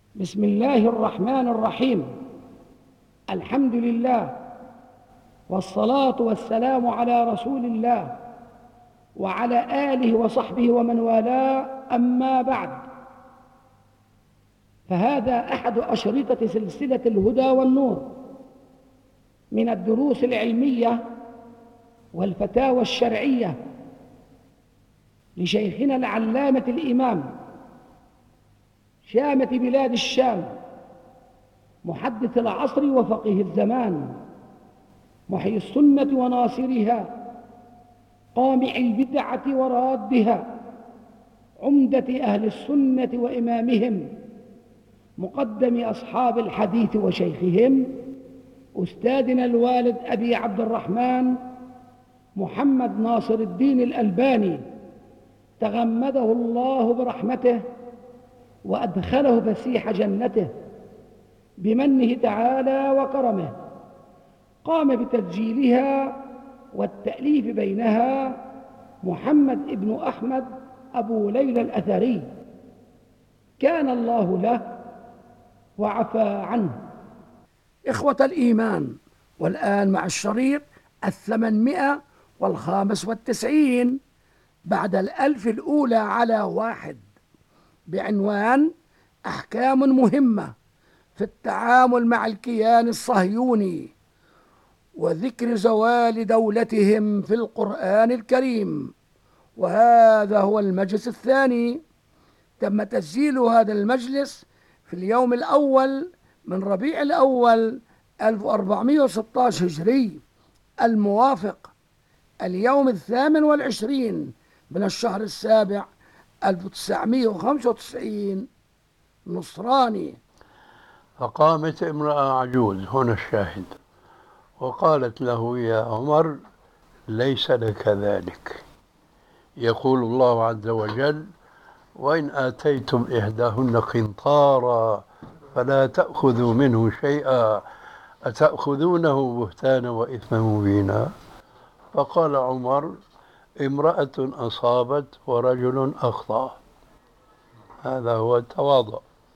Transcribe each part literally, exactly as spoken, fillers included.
بسم الله الرحمن الرحيم. الحمد لله والصلاة والسلام على رسول الله وعلى آله وصحبه ومن والاه، أما بعد، فهذا أحد أشرطة سلسلة الهدى والنور من الدروس العلمية والفتاوى الشرعية لشيخنا العلامة الإمام شامة بلاد الشام، محدث العصر وفقيه الزمان، محيي السنة وناصرها، قامع البدعة ورادها، عمدة أهل السنة وإمامهم، مقدم أصحاب الحديث وشيخهم، أستاذنا الوالد أبي عبد الرحمن محمد ناصر الدين الألباني، تغمده الله برحمته وأدخله فسيح جنته بمنه تعالى وكرمه. قام بتسجيلها والتأليف بينها محمد ابن أحمد أبو ليلى الأثري، كان الله له وعفى عنه. إخوة الإيمان، والآن مع الشريط الثمانمائة والخامس والتسعين بعد الألف الأولى على واحد، بعنوان أحكام مهمة في التعامل مع الكيان الصهيوني وذكر زوال دولتهم في القرآن الكريم. وهذا هو المجلس الثاني. تم تسجيل هذا المجلس في اليوم الأول من ربيع الأول ألف وأربعمائة وستة عشر هجري، الموافق اليوم الثامن والعشرين من الشهر السابع ألف وتسعمائة وخمسة وتسعين نصراني. فقامت امرأة عجوز، هنا الشاهد، وقالت له: يا عمر، ليس لك ذلك. يقول الله عز وجل: وإن آتيتم إحداهن قنطارا فلا تأخذوا منه شيئا أتأخذونه بهتانا وإثما مبينا. فقال عمر: امرأة أصابت ورجل أخطأ. هذا هو التواضع.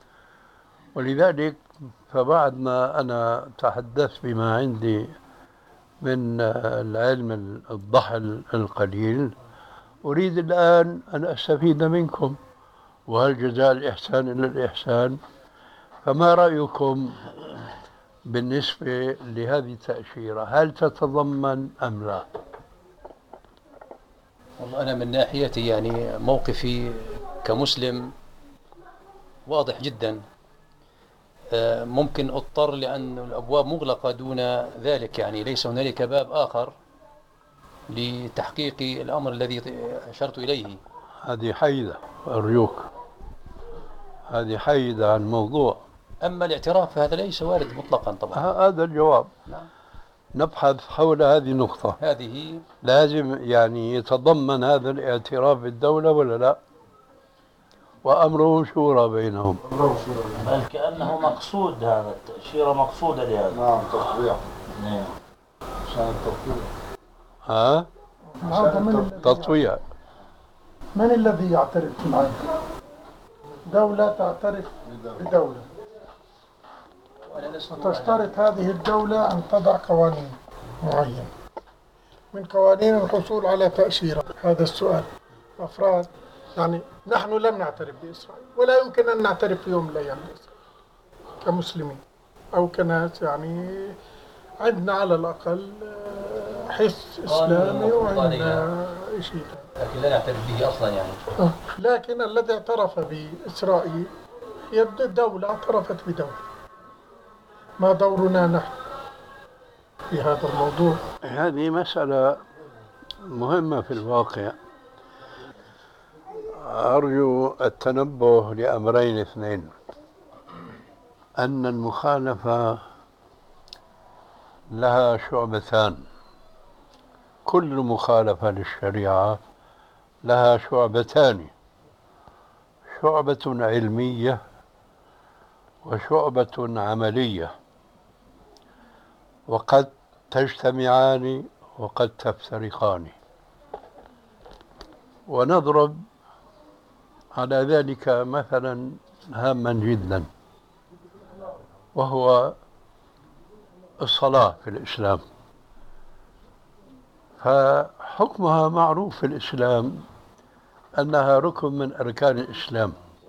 ولذلك فبعد ما أنا تحدثت بما عندي من العلم الضحل القليل، أريد الآن أن أستفيد منكم، وهل جزاء الإحسان إلا الإحسان؟ فما رأيكم بالنسبة لهذه التأشيرة؟ هل تتضمن أم لا؟ والله أنا من ناحيتي يعني موقفي كمسلم واضح جدا. ممكن اضطر لأن الأبواب مغلقة دون ذلك، يعني ليس هنالك باب آخر لتحقيق الأمر الذي أشرت إليه. هذه حيدة، أرجوك، هذه حيدة عن الموضوع. أما الاعتراف فهذا ليس وارد مطلقا طبعا. هذا الجواب. نعم. نبحث حول هذه النقطة. هذه لازم يعني يتضمن هذا الاعتراف بالدولة ولا لا؟ وأمره شورى بينهم. بل كأنه مقصود، هذا التأشيرة مقصودة لهذا. نعم، تطبيع. نعم، عشان التطبيع. ها؟ تطويع. من الذي يعترف بالعدل؟ دولة تعترف بدولة وتشترط هذه الدولة أن تضع قوانين معينة، من قوانين الحصول على تأشيرة. هذا السؤال. أفراد يعني نحن لم نعترف بإسرائيل، ولا يمكن أن نعترف في يوم من الأيام بإسرائيل كمسلمين أو كناس، يعني عندنا على الأقل حس إسلامي وعندنا شيء، لكن لا نعترف به أصلا يعني. آه. لكن الذي اعترف بإسرائيل هي الدولة اعترفت بدولة. ما دورنا نحن في هذا الموضوع؟ هذه مسألة مهمة في الواقع. أرجو التنبه لأمرين اثنين: أن المخالفة لها شعبتان، كل مخالفة للشريعة لها شعبتان: شعبة علمية وشعبة عملية، وقد تجتمعان وقد تفترقان. ونضرب على ذلك مثلا هاما جدا. وهو الصلاة في الإسلام. فحكمها معروف في الإسلام أنها ركن من أركان الإسلام،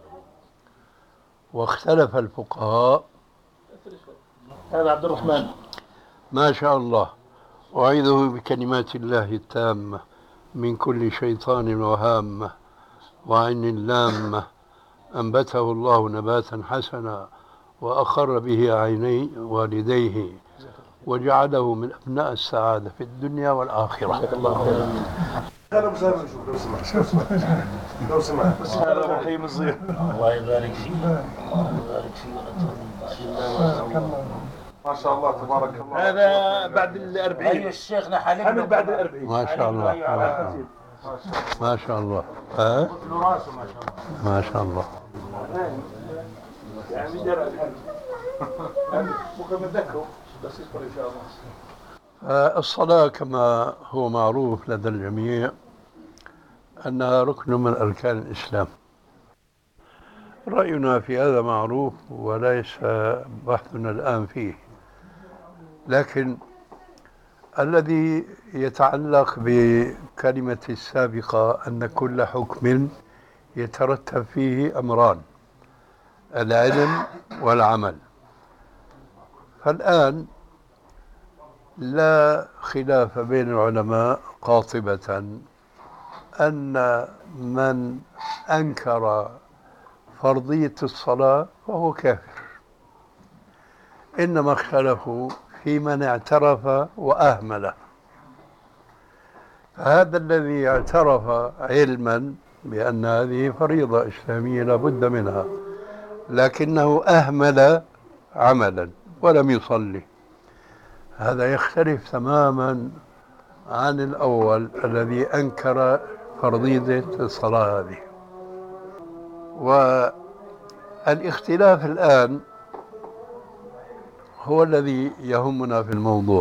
واختلف الفقهاء. هذا عبد الرحمن ما شاء الله. أعيذه بكلمات الله التامة من كل شيطان وهامة وعين لامة، أنبته الله نباتا حسنا وأقر به عيني والديه وجعله من أبناء السعادة في الدنيا والآخرة. هذا مسافر نشوف لو سمحت لو سمحت بس هذا رحيم الصغير. الله يبارك فيك. الله يبارك فيك. ما شاء الله تبارك الله. هذا بعد الأربعين. أيوة الشيخنا حليم حمل بعد الأربعين. ما شاء الله. ما شاء الله. ها؟ راسه ما شاء الله. ما شاء الله. يعني جرى الحل. ممكن نتذكره بس يذكر إن شاء الله. الصلاة كما هو معروف لدى الجميع أنها ركن من أركان الإسلام. رأينا في هذا معروف وليس بحثنا الآن فيه، لكن الذي يتعلق بكلمة السابقة أن كل حكم يترتب فيه أمران: العلم والعمل. فالآن لا خلاف بين العلماء قاطبة أن من أنكر فرضية الصلاة فهو كافر، إنما اختلفوا في من اعترف وأهمل. فهذا الذي اعترف علما بأن هذه فريضة إسلامية لا بد منها، لكنه أهمل عملا ولم يصلي، هذا يختلف تماما عن الأول الذي أنكر فرضية الصلاة هذه. والاختلاف الآن هو الذي يهمنا في الموضوع.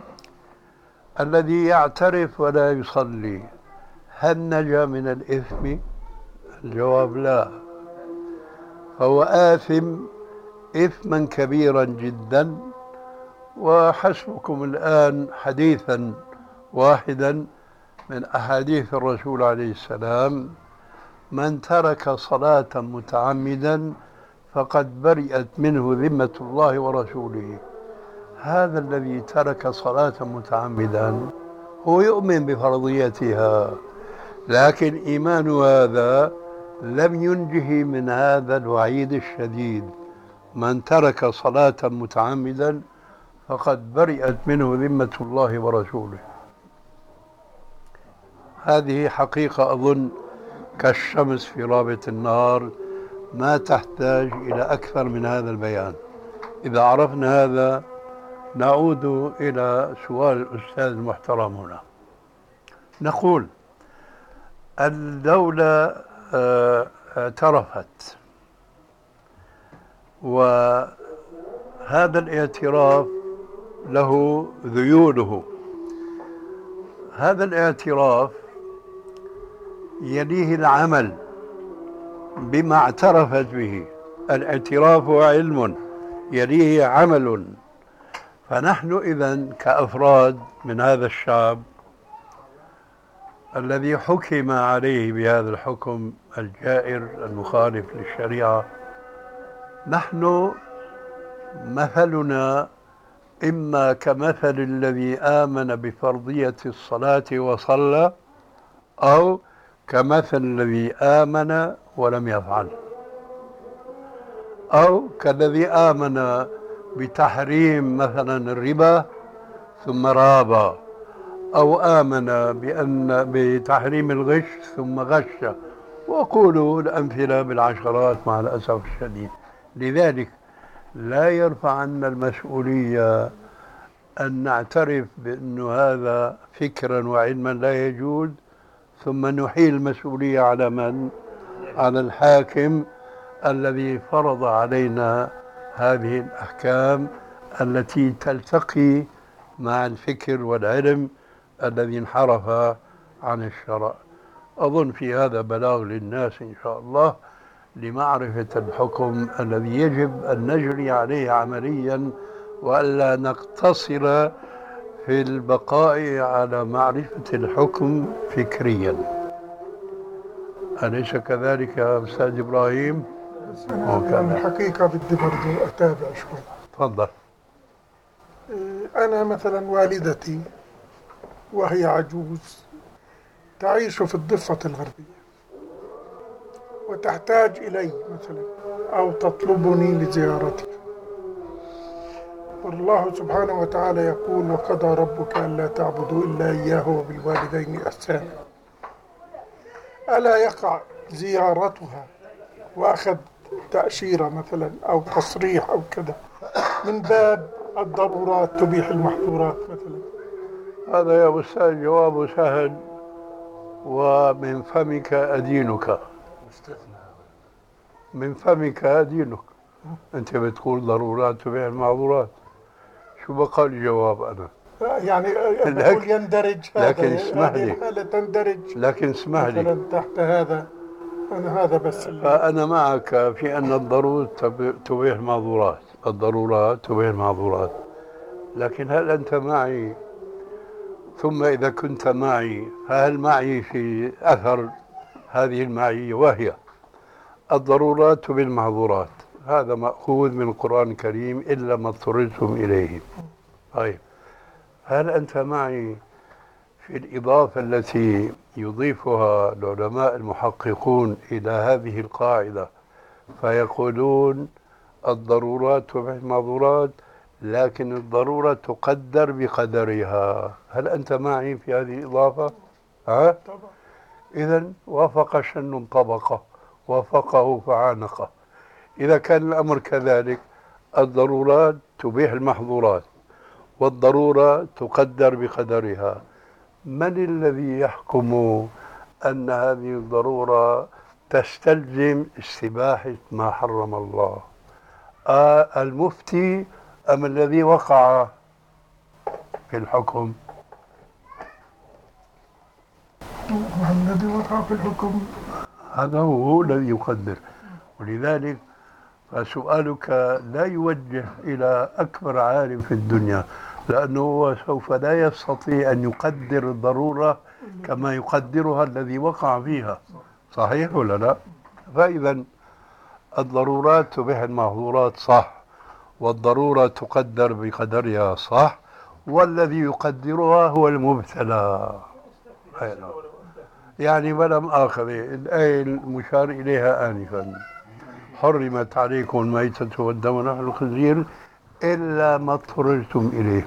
الذي يعترف ولا يصلي هل نجا من الإثم؟ الجواب لا، فهو آثم إثما كبيرا جدا. وحسبكم الآن حديثا واحدا من أحاديث الرسول عليه السلام: من ترك صلاة متعمدا فقد برئت منه ذمة الله ورسوله. هذا الذي ترك صلاة متعمدا هو يؤمن بفرضيتها، لكن إيمان هذا لم ينجه من هذا الوعيد الشديد: من ترك صلاة متعمدا فقد برئت منه ذمة الله ورسوله. هذه حقيقة أظن كالشمس في رابط النهار، ما تحتاج إلى أكثر من هذا البيان. إذا عرفنا هذا نعود إلى سؤال الأستاذ المحترم هنا. نقول الدولة اعترفت، وهذا الاعتراف له ذيوله. هذا الاعتراف يليه العمل بما اعترفت به. الاعتراف علم يليه عمل. فنحن إذن كأفراد من هذا الشعب الذي حكم عليه بهذا الحكم الجائر المخالف للشريعة، نحن مثلنا إما كمثل الذي آمن بفرضية الصلاة وصلى، أو كمثل الذي آمن ولم يفعل، أو كالذي آمن بتحريم مثلا الربا ثم رابا، أو آمن بأن بتحريم الغش ثم غش. وقولوا الأمثلة بالعشرات مع الأسف الشديد. لذلك لا يرفع عنا المسؤولية أن نعترف بأن هذا فكرا وعلما لا يجوز، ثم نحيل المسؤولية على من؟ على الحاكم الذي فرض علينا هذه الأحكام التي تلتقي مع الفكر والعلم الذي انحرف عن الشرع. أظن في هذا بلاغ للناس إن شاء الله، لمعرفة الحكم الذي يجب أن نجري عليه عمليا، وألا نقتصر في البقاء على معرفة الحكم فكريا. أليس كذلك يا أستاذ إبراهيم؟ أنا الحقيقة بدي برضو أتابع شوي. تفضل. أنا مثلا والدتي وهي عجوز تعيش في الضفة الغربية وتحتاج إلي مثلا أو تطلبني لزيارتها، والله سبحانه وتعالى يقول: وقضى ربك ألا تعبدوا إلا إياه وبالوالدين إحسانا. ألا يقع زيارتها وأخذ تأشيرة مثلا أو تصريح أو كذا من باب الضرورات تبيح المحظورات مثلا؟ هذا يا أستاذ جواب سهل، ومن فمك أدينك، من فمك أدينك. أنت بتقول ضرورات تبيح المحظورات، شو بقى الجواب أنا؟ يعني بقول يندرج هذا، لكن اسمح لي، الحالة تندرج لكن اسمح لي مثلا تحت هذا. أنا هذا بس اللي فأنا معك في أن الضرورات تبيح المحظورات، الضرورات تبيح المحظورات، لكن هل أنت معي؟ ثم إذا كنت معي فهل معي في أثر هذه المعية، وهي الضرورات تبيح المحظورات؟ هذا مأخوذ من القرآن الكريم: إلا ما اضطررتم إليه. طيب، هل أنت معي في الإضافة التي يضيفها العلماء المحققون إلى هذه القاعدة، فيقولون الضرورات تبيح المحظورات لكن الضرورة تقدر بقدرها؟ هل أنت معي في هذه الإضافة؟ ها؟ إذن وافق شن طبقه، وافقه فعانقه. إذا كان الأمر كذلك، الضرورات تبيح المحظورات والضرورة تقدر بقدرها، من الذي يحكم أن هذه الضرورة تستلزم استباحة ما حرم الله؟ آه المفتي أم الذي وقع في الحكم؟ الذي وقع في الحكم هذا هو الذي يقدر. ولذلك فسؤالك لا يوجه إلى أكبر عالم في الدنيا، لأنه سوف لا يستطيع أن يقدر الضرورة كما يقدرها الذي وقع فيها. صحيح ولا لا؟ فإذا الضرورات تبيح المحظورات صح، والضرورة تقدر بقدرها صح، والذي يقدرها هو المبتلى. يعني ولم آخذ الآية المشار إليها آنفا: حرمت عليكم الميتة والدم ولحم الخنزير إلا ما اضطررتم إليه.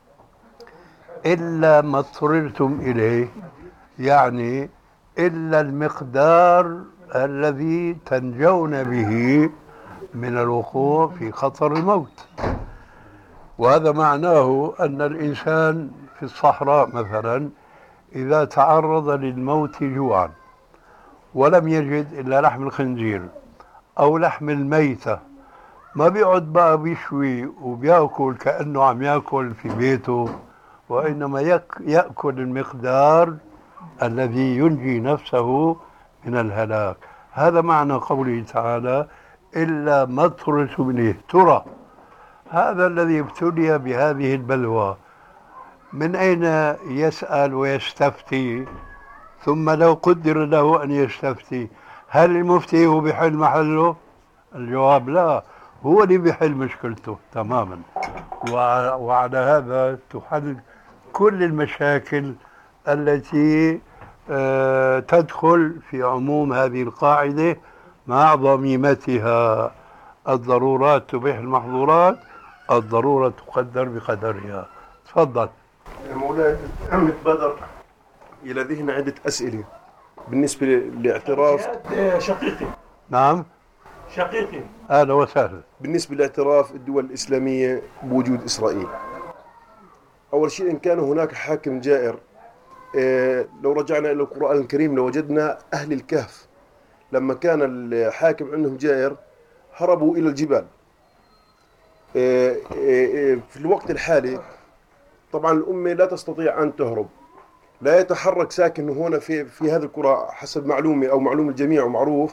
إلا ما اضطررتم إليه يعني إلا المقدار الذي تنجون به من الوقوع في خطر الموت. وهذا معناه أن الإنسان في الصحراء مثلا إذا تعرض للموت جوعا ولم يجد إلا لحم الخنزير أو لحم الميتة، ما بيقعد بقى بيشوي وبيأكل كأنه عم يأكل في بيته، وإنما يأكل المقدار الذي ينجي نفسه من الهلاك. هذا معنى قوله تعالى: إلا ما اضطررتم إليه. ترى هذا الذي ابتلي بهذه البلوى من أين يسأل ويستفتي؟ ثم لو قدر له أن يستفتي، هل المفتي هو بحل محله؟ الجواب لا، هو اللي بحل مشكلته تماما. وعلى هذا تحل كل المشاكل التي تدخل في عموم هذه القاعدة مع ضميمتها: الضرورات تبيح المحظورات، الضرورة تقدر بقدرها. تفضل. مولاي عمة بدر، إلى ذهن عدة أسئلة بالنسبة لاعتراف شقيقي. نعم شقيقي. أهلا وسهلا. بالنسبة لاعتراف الدول الإسلامية بوجود إسرائيل، أول شيء إن كان هناك حاكم جائر، إيه لو رجعنا إلى القرآن الكريم لوجدنا أهل الكهف لما كان الحاكم عندهم جائر هربوا إلى الجبال. إيه إيه في الوقت الحالي طبعا الأمة لا تستطيع أن تهرب، لا يتحرك ساكن هنا في في هذه القرى حسب معلومة أو معلومة الجميع ومعروف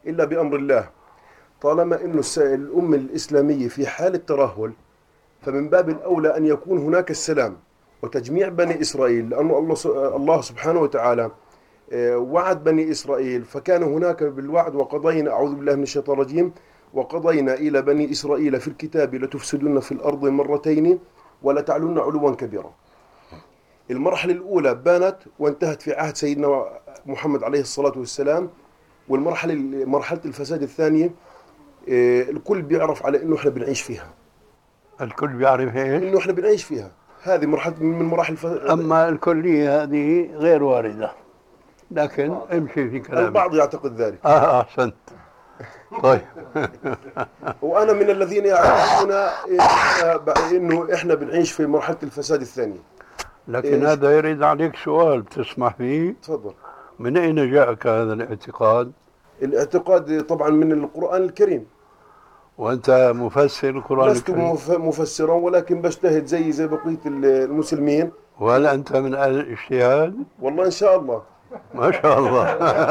إلا بأمر الله. طالما أن الأمة الإسلامية في حالة ترهل، فمن باب الأولى أن يكون هناك السلام وتجميع بني إسرائيل، لأن الله سبحانه وتعالى وعد بني إسرائيل، فكان هناك بالوعد وقضينا، أعوذ بالله من الشيطان الرجيم، وقضينا إلى بني إسرائيل في الكتاب لتفسدن في الأرض مرتين ولتعلن علوا كبيرا. المرحلة الأولى بانت وانتهت في عهد سيدنا محمد عليه الصلاة والسلام، والمرحلة مرحلة الفساد الثانية الكل بيعرف على إنه إحنا بنعيش فيها. الكل بيعرف إيش؟ إنه إحنا بنعيش فيها. هذه مرحلة من مراحل الف... أما الكلية هذه غير واردة، لكن امشي في كلامك. البعض يعتقد ذلك. آه أحسنت. طيب. وأنا من الذين يعتقدون إنه إحنا بنعيش في مرحلة الفساد الثانية. لكن هذا يريد عليك سؤال تسمح فيه؟ تفضل. من أين جاءك هذا الاعتقاد؟ الاعتقاد طبعا من القرآن الكريم. وأنت مفسر القرآن لست الكريم؟ لست مفسرا، ولكن بجتهد زي زي بقية المسلمين. وهل أنت من أهل الاجتهاد؟ والله إن شاء الله. ما شاء الله.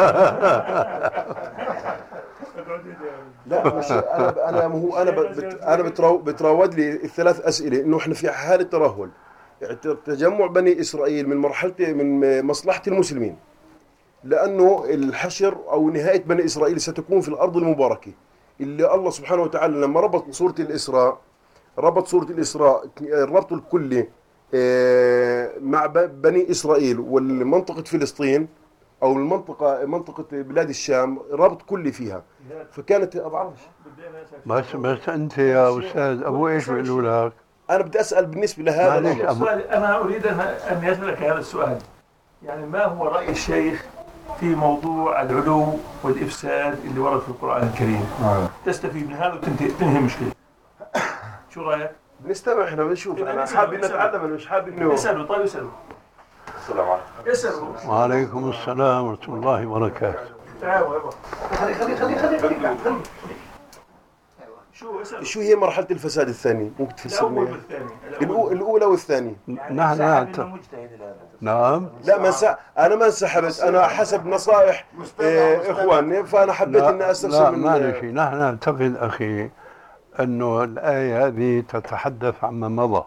لا مش أنا أنا هو أنا بت أنا بتراو بتراود لي الثلاث أسئلة، إنه إحنا في حالة ترهل، تجمع بني إسرائيل من مرحلة من مصلحة المسلمين، لأنه الحشر أو نهاية بني إسرائيل ستكون في الأرض المباركة اللي الله سبحانه وتعالى لما ربط سورة الإسراء، ربط سورة الإسراء الربط الكلي مع بني إسرائيل والمنطقة فلسطين أو المنطقة منطقة بلاد الشام، ربط كلي فيها. فكانت أبعرفش. بس بس أنت يا أستاذ أبو إيش بيقولوا لك؟ أنا بدي أسأل بالنسبة لهذا الأمر. أنا أريد أن يسألك هذا السؤال، يعني ما هو رأي الشيخ في موضوع العلو والإفساد اللي ورد في القرآن الكريم؟ آه. تستفيد من هذا وتنهي مشكلة. شو رأيك؟ بنستمع احنا بنشوف. أنا حابب نتعلم، أنا مش حابب إنه اسألوا. طيب اسألوا. السلام عليكم. اسألوا. وعليكم السلام ورحمة الله وبركاته. تعالوا يابا. خلي خلي خلي خلي خلي خلي. شو اسألوا. شو هي مرحلة الفساد الثانية؟ ممكن تفسرني؟ الأولى الأولى والثانية. نحن نعم. لا ما سا... أنا ما انسحبت، أنا حسب نصائح إيه إخواني، فأنا حبيت إني أستفسر من. لا ما شيء، نحن نعتقد أخي أنه الآية هذه تتحدث عما مضى،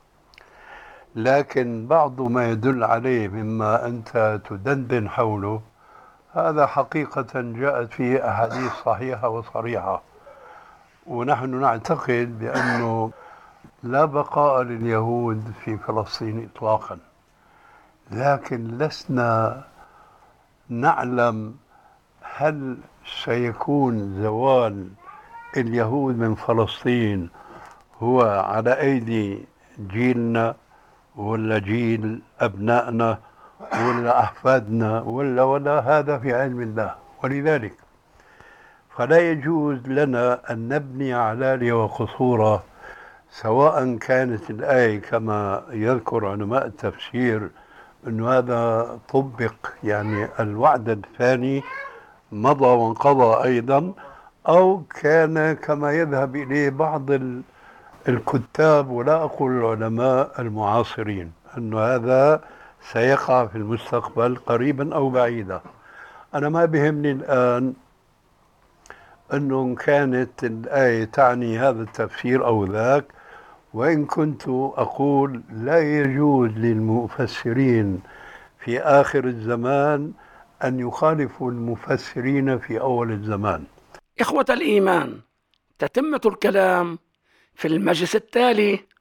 لكن بعض ما يدل عليه مما أنت تدندن حوله هذا حقيقة جاءت فيه أحاديث صحيحة وصريحة، ونحن نعتقد بأنه لا بقاء لليهود في فلسطين إطلاقا، لكن لسنا نعلم هل سيكون زوال اليهود من فلسطين هو على أيدي جيلنا ولا جيل أبنائنا ولا أحفادنا ولا ولا هذا في علم الله. ولذلك فلا يجوز لنا أن نبني علالي وقصورا، سواء كانت الآية كما يذكر علماء التفسير أنه هذا طبق، يعني الوعد الثاني مضى وانقضى أيضا، أو كان كما يذهب إليه بعض الكتاب ولا أقول العلماء المعاصرين أنه هذا سيقع في المستقبل قريبا أو بعيدا. أنا ما بهمني الآن أنه كانت الآية تعني هذا التفسير أو ذاك، وإن كنت أقول لا يجوز للمفسرين في آخر الزمان أن يخالفوا المفسرين في أول الزمان. إخوة الإيمان، تتمة الكلام في المجلس التالي.